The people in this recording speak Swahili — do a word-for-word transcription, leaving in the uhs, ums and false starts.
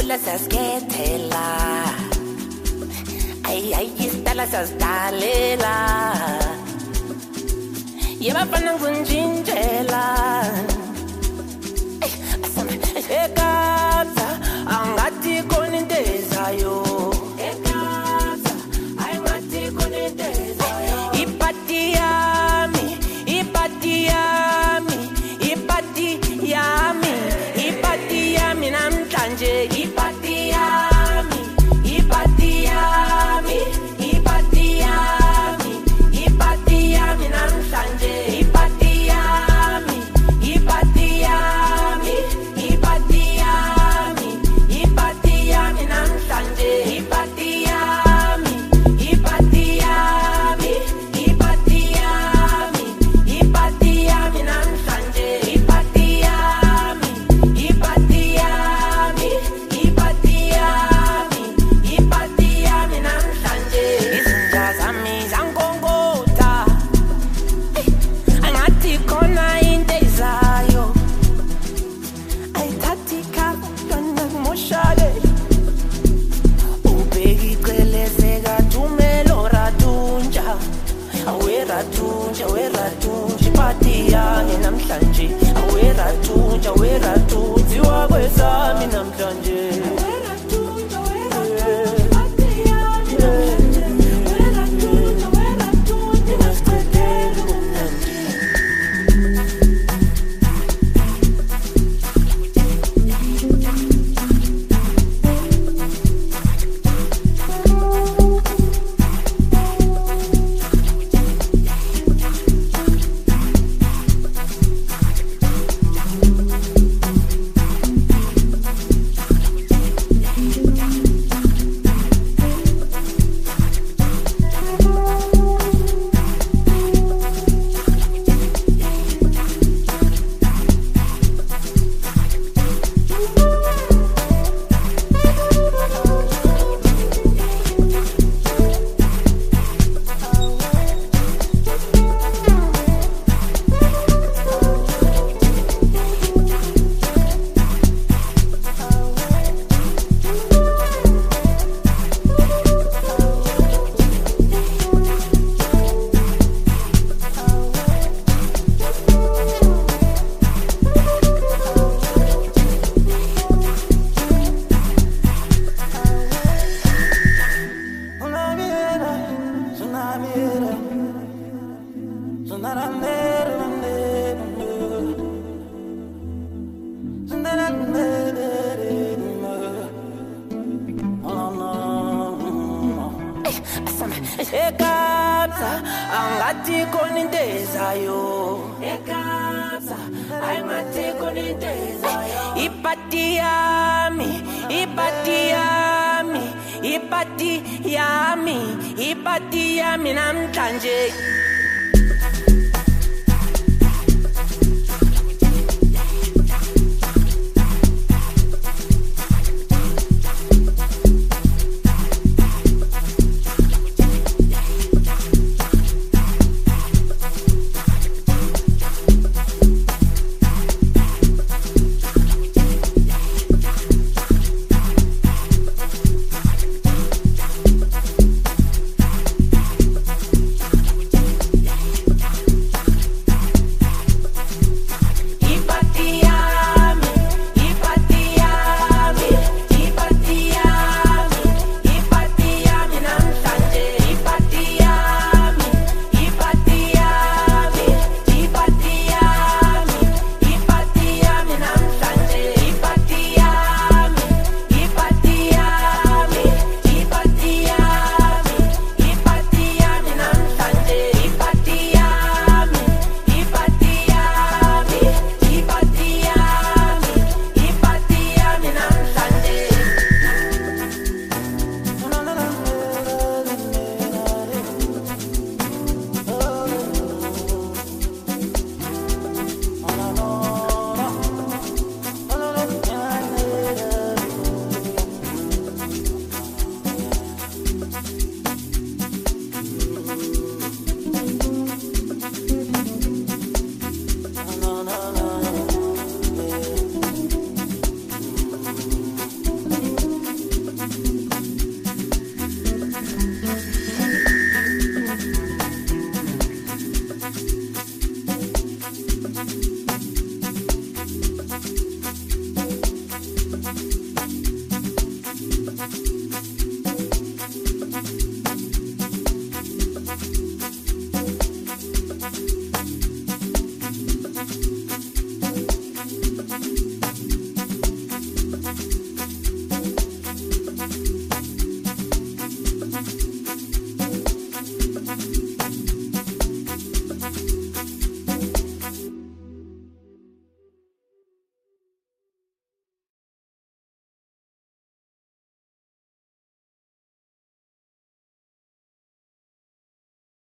Stella saskethela Ay ay Stella sasdalela Yebafana ngunjinjela Ay asama ekatsa angathi khona into ezayo ekatsa ayingathi khona into ezayo ipati yami ipati yami ipati yami ipati yami namhlanje ipati yami ipati yami ipati yami ipati yami namhlanje ipati yami ipati yami ipati yami ipati yami namhlanje ipati yami ipati yami ipati yami ipati yami namhlanje ipati yami ipati yami ipati yami ipati yami namhlanje izinja zami zankonkotha angathi khona into ezayo ayithathi khona kumoshake ubheki celeze kathumelo ratunja awe ratunja awe ratunja ipati yami namhlanje awe ratunja awe ratunja wakwesami namhlanje ekatsa angathi khona into ezayo ekatsa ayingathi khona into ezayo ipati yami ipati yami ipati yami ipati yami namhlanje